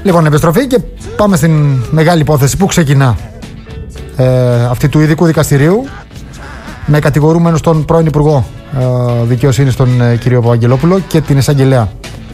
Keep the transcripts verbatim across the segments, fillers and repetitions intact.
Λοιπόν, επιστροφή και πάμε στην μεγάλη υπόθεση που ξεκινά ε, αυτή του ειδικού δικαστηρίου με κατηγορούμενο τον πρώην Υπουργό ε, Δικαιοσύνης τον ε, κύριο Παπαγγελόπουλο και την εισαγγελέα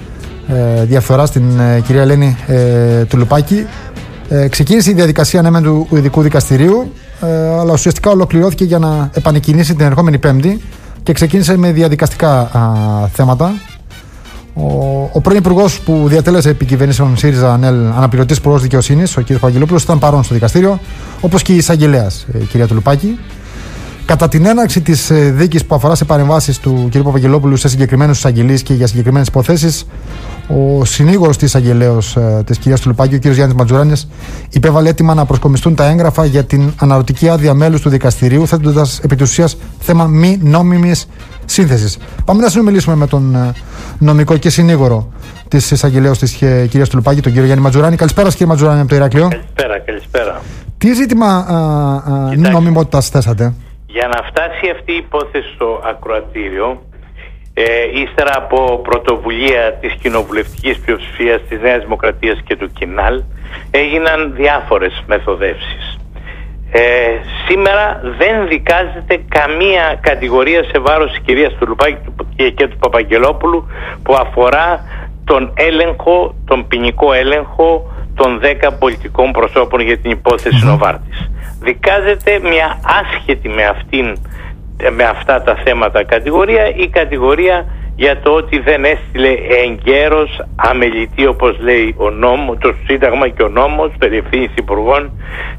ε, διαφθοράς την ε, κυρία Ελένη ε, Τουλουπάκη. Ε, ξεκίνησε η διαδικασία ναι, του ειδικού δικαστηρίου, ε, αλλά ουσιαστικά ολοκληρώθηκε για να επανεκκινήσει την ερχόμενη Πέμπτη και ξεκίνησε με διαδικαστικά α, θέματα. Ο, ο πρώην Υπουργός που διατέλεσε επί κυβερνήσεων ΣΥΡΙΖΑ ΑΝΕΛ αναπληρωτής Υπουργός Δικαιοσύνης, ο κ. Παπαγγελόπουλος, ήταν παρόν στο δικαστήριο, όπως και η εισαγγελέας, η κυρία Τουλουπάκη. Κατά την έναρξη της δίκης που αφορά σε παρεμβάσεις του κ. Παπαγγελόπουλου σε συγκεκριμένους εισαγγελείς και για συγκεκριμένες υποθέσεις, ο συνήγορος της εισαγγελέως της κυρίας Τουλουπάκη, ο κ. Γιάννης Ματζουράνης, υπέβαλε αίτημα να προσκομιστούν τα έγγραφα για την αναρωτική άδεια μέλους του δικαστηρίου, θέτοντας επί της ουσίας θέμα μη νόμιμης σύνθεσης. Πάμε να συνομιλήσουμε με τον νομικό και συνήγορο της εισαγγελέως της κυρίας Τουλουπάκη, τον κ. Γιάννη Ματζουράνη. Καλησπέρα, κύριε Ματζουράνη, από το Ηράκλειο. Καλησπέρα, καλησπέρα. Τι ζήτημα νομιμότητας θέσατε? Για να φτάσει αυτή η υπόθεση στο ακροατήριο, ε, ύστερα από πρωτοβουλία της κοινοβουλευτικής πλειοψηφίας της Νέας Δημοκρατίας και του Κινάλ, έγιναν διάφορες μεθοδεύσεις. Ε, σήμερα δεν δικάζεται καμία κατηγορία σε βάρος της κυρίας Τουλουπάκη και, και του Παπαγγελόπουλου που αφορά τον έλεγχο, τον ποινικό έλεγχο των δέκα πολιτικών προσώπων για την υπόθεση Νοβάρτης. Δικάζεται μια άσχετη με, αυτήν, με αυτά τα θέματα κατηγορία, η κατηγορία για το ότι δεν έστειλε εγκαίρος αμελητή, όπως λέει ο νόμος, το Σύνταγμα και ο νόμος περί ευθύνης υπουργών,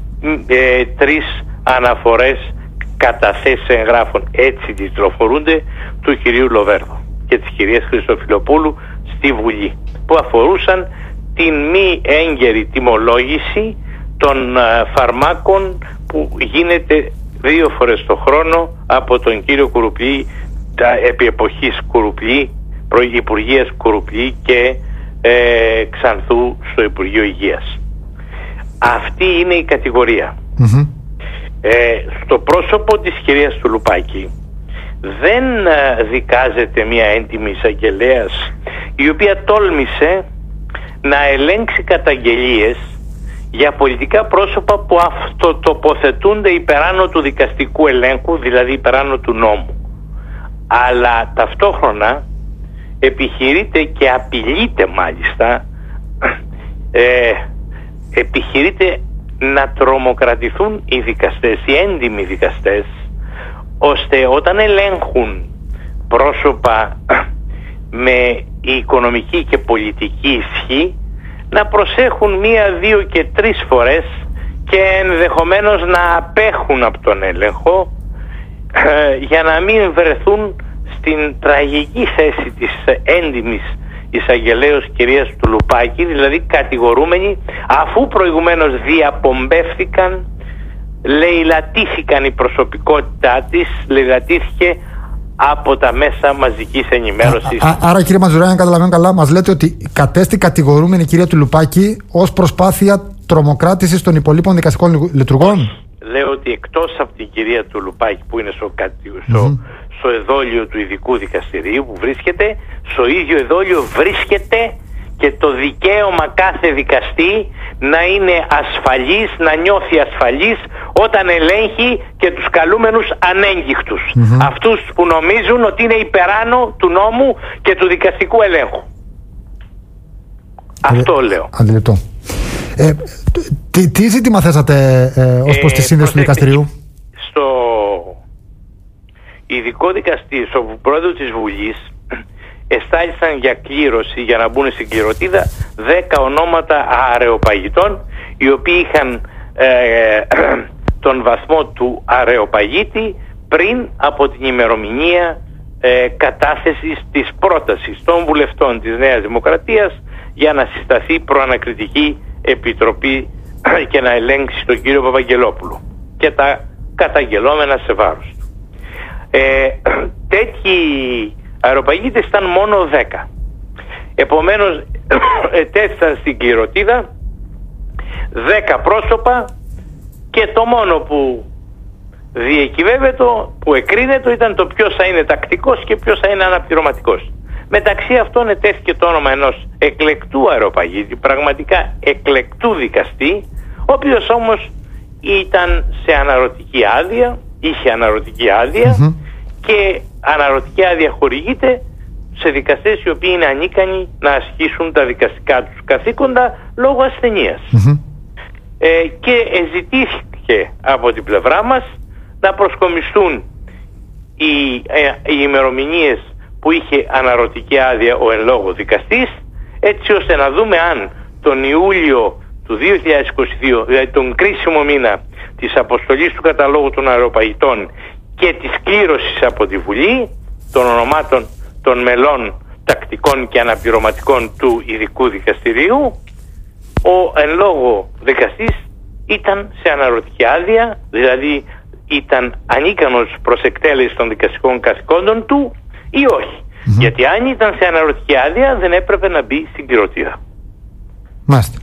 ε, τρεις αναφορές καταθέσεις εγγράφων, έτσι τιτλοφορούνται, του κυρίου Λοβέρδο και της κυρίας Χριστοφιλοπούλου στη Βουλή, που αφορούσαν την μη έγκαιρη τιμολόγηση των α, φαρμάκων που γίνεται δύο φορές το χρόνο από τον κύριο Κουρουπλή, τα, επί εποχής Κουρουπλή, προϋπουργείας Κουρουπλή και ε, Ξανθού στο Υπουργείο Υγείας. Αυτή είναι η κατηγορία. Mm-hmm. Ε, στο πρόσωπο της κυρίας Τουλουπάκη δεν α, δικάζεται μια έντιμη εισαγγελέας, η οποία τόλμησε να ελέγξει καταγγελίες για πολιτικά πρόσωπα που αυτοτοποθετούνται υπεράνω του δικαστικού ελέγχου, δηλαδή υπεράνω του νόμου. Αλλά ταυτόχρονα επιχειρείται και απειλείται μάλιστα, ε, επιχειρείται να τρομοκρατηθούν οι δικαστές, οι έντιμοι δικαστές, ώστε όταν ελέγχουν πρόσωπα με οικονομική και πολιτική ισχύ να προσέχουν μία, δύο και τρεις φορές και ενδεχομένως να απέχουν από τον έλεγχο ε, για να μην βρεθούν στην τραγική θέση της έντιμης εισαγγελέως κυρίας Τουλουπάκη, δηλαδή κατηγορούμενοι αφού προηγουμένως διαπομπεύθηκαν, λαιλατήθηκαν η προσωπικότητά της, λαιλατήθηκε από τα μέσα μαζικής ενημέρωσης. Α, α, άρα κύριε Ματζουράνη, αν καταλαβαίνω καλά, μας λέτε ότι κατέστη κατηγορούμενη η κυρία Τουλουπάκη ως προσπάθεια τρομοκράτησης των υπολείπων δικαστικών λειτουργών. Λέω ότι εκτός από την κυρία Τουλουπάκη που είναι στο, στο, mm-hmm. στο εδόλιο του ειδικού δικαστηρίου που βρίσκεται, στο ίδιο εδόλιο βρίσκεται και το δικαίωμα κάθε δικαστή να είναι ασφαλής, να νιώθει ασφαλής όταν ελέγχει και τους καλούμενους ανέγκυχτους. Mm-hmm. Αυτούς που νομίζουν ότι είναι υπεράνω του νόμου και του δικαστικού ελέγχου. Αδε... Αυτό λέω. Αντιληπτό. Ε, τι, τι ζήτημα θέσατε ε, ως προς τη σύνδεση του δικαστηρίου? Στο ειδικό δικαστήριο, στο πρόεδρο της Βουλής, εστάλησαν για κλήρωση, για να μπουν στην κληροτίδα, δέκα ονόματα αρεοπαγητών, οι οποίοι είχαν ε, τον βαθμό του αρεοπαγίτη πριν από την ημερομηνία ε, κατάθεσης της πρότασης των βουλευτών της Νέας Δημοκρατίας για να συσταθεί προανακριτική επιτροπή και να ελέγξει τον κύριο Παπαγγελόπουλο και τα καταγγελόμενα σε βάρος του. Ε, τέτοιοι αεροπαγίτες ήταν μόνο δέκα. Επομένως ετέθησαν στην κληροτίδα δέκα πρόσωπα και το μόνο που διακυβεύεται, που εκρίνεται, ήταν το ποιος θα είναι τακτικός και ποιος θα είναι αναπληρωματικός. Μεταξύ αυτών ετέθηκε το όνομα ενός εκλεκτού αεροπαγίτη, πραγματικά εκλεκτού δικαστή, ο οποίος όμως ήταν σε αναρωτική άδεια, είχε αναρωτική άδεια mm-hmm. και αναρωτική άδεια χορηγείται σε δικαστές οι οποίοι είναι ανίκανοι να ασκήσουν τα δικαστικά τους καθήκοντα λόγω ασθενείας. Mm-hmm. Ε, και ζητήθηκε από την πλευρά μας να προσκομιστούν οι, ε, οι ημερομηνίες που είχε αναρωτική άδεια ο εν λόγω δικαστής, έτσι ώστε να δούμε αν τον Ιούλιο του δύο χιλιάδες είκοσι δύο, δηλαδή τον κρίσιμο μήνα της αποστολής του καταλόγου των αεροπαγητών και της κλήρωσης από τη Βουλή των ονομάτων των μελών τακτικών και αναπληρωματικών του ειδικού δικαστηρίου, ο εν λόγω δικαστής ήταν σε αναρωτική άδεια, δηλαδή ήταν ανίκανος προς εκτέλεση των δικαστικών καθηκόντων του ή όχι. Mm-hmm. Γιατί αν ήταν σε αναρωτική άδεια δεν έπρεπε να μπει στην κληρωτήρα. Μάλιστα.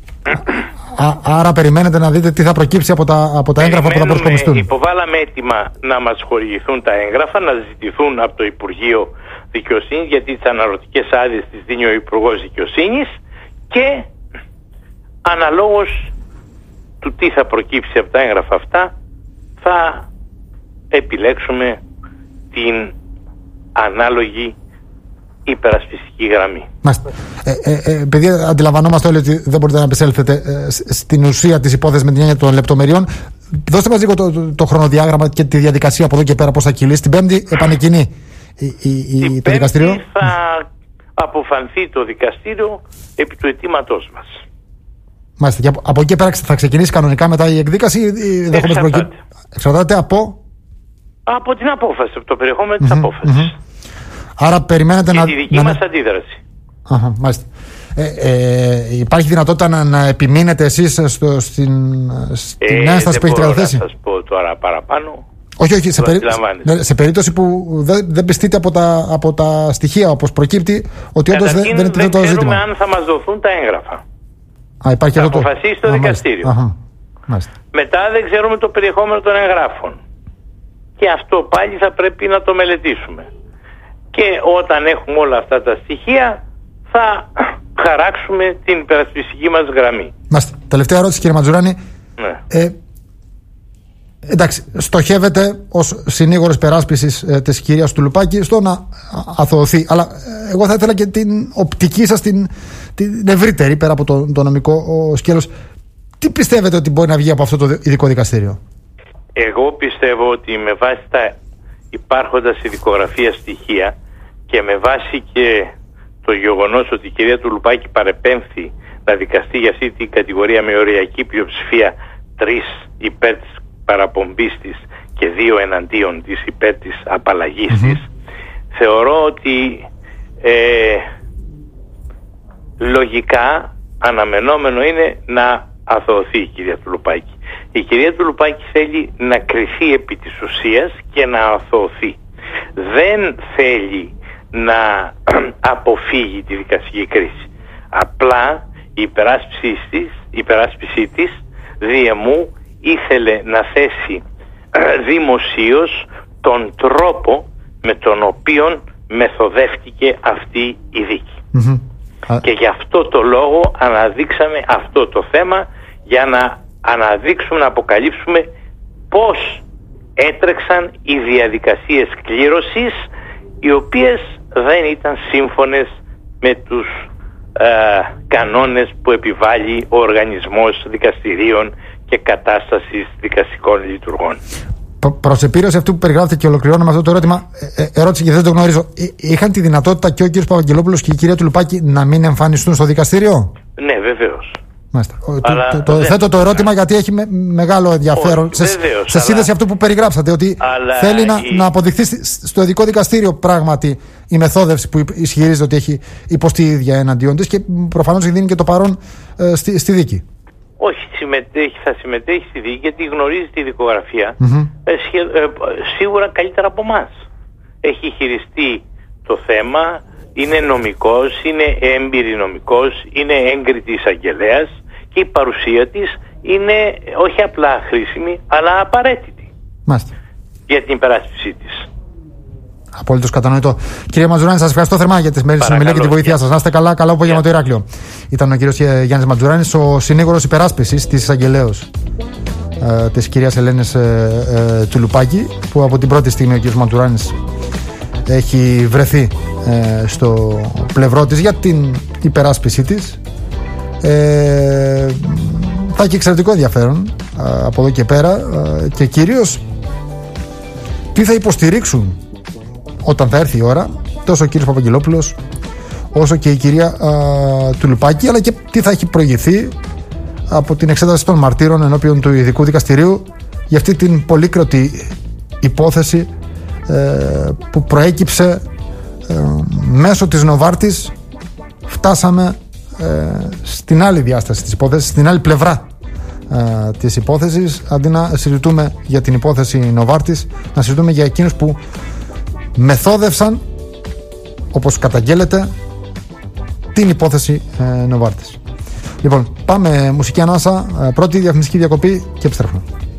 Άρα περιμένετε να δείτε τι θα προκύψει από τα, από τα έγγραφα που θα προσκομιστούν. Υποβάλαμε έτοιμα να μας χορηγηθούν τα έγγραφα, να ζητηθούν από το Υπουργείο Δικαιοσύνης, γιατί τις αναρωτικές άδειες τις δίνει ο Υπουργός Δικαιοσύνης, και αναλόγως του τι θα προκύψει από τα έγγραφα αυτά θα επιλέξουμε την ανάλογη υπερασπιστική γραμμή. Ε, ε, ε, επειδή αντιλαμβανόμαστε όλοι ότι δεν μπορείτε να επισέλθετε ε, στην ουσία της υπόθεσης με την έννοια των λεπτομεριών, δώστε μας λίγο το, το, το χρονοδιάγραμμα και τη διαδικασία από εδώ και πέρα πώς θα κυλήσει. Την Πέμπτη επανεκκινεί η, η, η, το δικαστήριο. Την Πέμπτη θα αποφανθεί το δικαστήριο επί του αιτήματός μας. Μάλιστα. Και από, από εκεί πέρα θα ξεκινήσει κανονικά μετά η εκδίκαση ή δεν έχουμε προκύψει? Εξαρτάται από... από την απόφαση, από το περιεχόμενο της mm-hmm, απόφασης. Mm-hmm. Άρα περιμένετε και να... τη δική να... μας αντίδραση. Αχα, μάλιστα. Ε, ε, υπάρχει δυνατότητα να, να επιμείνετε εσείς στο, στην, στην ε, ένσταση που έχετε καταθέσει? Δεν μπορώ να σας πω τώρα παραπάνω. Όχι, όχι, σε, περί... σε περίπτωση που δεν, δεν πιστείτε από τα, από τα στοιχεία όπως προκύπτει ότι όντως δεν, δεν είναι το ζήτημα. Δεν ξέρουμε αν θα μας δοθούν τα έγγραφα. Α, υπάρχει θα αυτό αποφασίσει το, το Α, δικαστήριο. Αχα, μάλιστα. Μετά δεν ξέρουμε το περιεχόμενο των εγγράφων. Και αυτό πάλι θα πρέπει να το μελετήσουμε. Και όταν έχουμε όλα αυτά τα στοιχεία θα χαράξουμε την υπερασπιστική μας γραμμή. Μάλιστα. Τελευταία ερώτηση, κύριε Ματζουράνη. Ναι. Ε, εντάξει, στοχεύετε ως συνήγορος περάσπισης ε, της κυρίας Τουλουπάκη στο να αθωωωθεί. Αλλά ε, εγώ θα ήθελα και την οπτική σας, την, την ευρύτερη, πέρα από το, το νομικό σκέλος. Τι πιστεύετε ότι μπορεί να βγει από αυτό το ειδικό δικαστήριο? Εγώ πιστεύω ότι με βάση τα υπάρχοντα στη δικογραφία στοιχεία και με βάση και το γεγονός ότι η κυρία Τουλουπάκη παρεπέμφθη να δικαστεί για αυτή την κατηγορία με οριακή πλειοψηφία, τρεις υπέρ της παραπομπής της και δύο εναντίον της υπέρ της απαλλαγής mm-hmm. της, θεωρώ ότι ε, λογικά αναμενόμενο είναι να αθωωωθεί η κυρία Τουλουπάκη. Η κυρία Τουλουπάκη θέλει να κριθεί επί της ουσίας και να αθωωωθεί. Δεν θέλει να αποφύγει τη δικαστική κρίση. Απλά η υπεράσπιση της, η υπεράσπιση της διεμού ήθελε να θέσει δημοσίως τον τρόπο με τον οποίο μεθοδεύτηκε αυτή η δίκη. Mm-hmm. Και γι' αυτό το λόγο αναδείξαμε αυτό το θέμα, για να αναδείξουμε, να αποκαλύψουμε πώς έτρεξαν οι διαδικασίες κλήρωσης, οι οποίες δεν ήταν σύμφωνες με τους ε, κανόνες που επιβάλλει ο Οργανισμός Δικαστηρίων και Κατάστασης Δικαστικών Λειτουργών. Προς επίρρωση αυτού που περιγράφετε και ολοκληρώνω με αυτό το ερώτημα, ε, ερώτηση γιατί δεν το γνωρίζω. Ε, είχαν τη δυνατότητα και ο κ. Παπαγγελόπουλος και η κυρία Τουλουπάκη να μην εμφανιστούν στο δικαστήριο? Ναι, βεβαίως. Μάλιστα. Αλλά το, το, το, θέτω το ερώτημα γιατί έχει με, μεγάλο ενδιαφέρον. Όχι, σε, βεβαίως, σε σύνδεση αλλά... αυτού που περιγράψατε, ότι θέλει να, η... να αποδειχθεί στο ειδικό δικαστήριο πράγματι η μεθόδευση που ισχυρίζεται ότι έχει υποστεί η ίδια εναντίον της, και προφανώς δίνει και το παρόν ε, στη, στη δίκη. Όχι, συμμετέχει, θα συμμετέχει στη δίκη γιατί γνωρίζει τη δικογραφία mm-hmm. ε, σχε, ε, σίγουρα καλύτερα από εμάς. Έχει χειριστεί το θέμα, είναι νομικός, είναι έμπειρη νομικός, είναι έγκριτη εισαγγελέας και η παρουσία της είναι όχι απλά χρήσιμη αλλά απαραίτητη. Μάλιστα. Για την υπεράσπιση της. απολύτως κατανοητό. Κύριε Ματζουράνη, σας ευχαριστώ θερμά για τη σημερινή συνομιλία και τη βοήθειά σας. Να είστε καλά, καλό απόγευμα το Ηράκλειο. Ήταν ο κύριος Γιάννης Ματζουράνης, ο συνήγορος υπεράσπισης της εισαγγελέως ε, της κυρίας Ελένης ε, ε, Τσουλουπάκη, που από την πρώτη στιγμή ο κύριος Ματζουράνης έχει βρεθεί ε, στο πλευρό της για την υπεράσπιση της. Ε, θα έχει εξαιρετικό ενδιαφέρον ε, από εδώ και πέρα ε, και κυρίως τι θα υποστηρίξουν όταν θα έρθει η ώρα τόσο ο κύριος Παπαγγελόπουλος όσο και η κυρία Τσουλουπάκη, αλλά και τι θα έχει προηγηθεί από την εξέταση των μαρτύρων ενώπιον του Ειδικού Δικαστηρίου για αυτή την πολύκροτη υπόθεση ε, που προέκυψε ε, μέσω της Νοβάρτης. Φτάσαμε ε, στην άλλη διάσταση της υπόθεσης, στην άλλη πλευρά ε, της υπόθεσης. Αντί να συζητούμε για την υπόθεση Νοβάρτης, να συζητούμε για εκείνους που μεθόδευσαν, όπως καταγγέλλεται, την υπόθεση ε, Νοβάρτης. Λοιπόν, πάμε μουσική ανάσα, ε, πρώτη διαφημιστική διακοπή και επιστρέφουμε.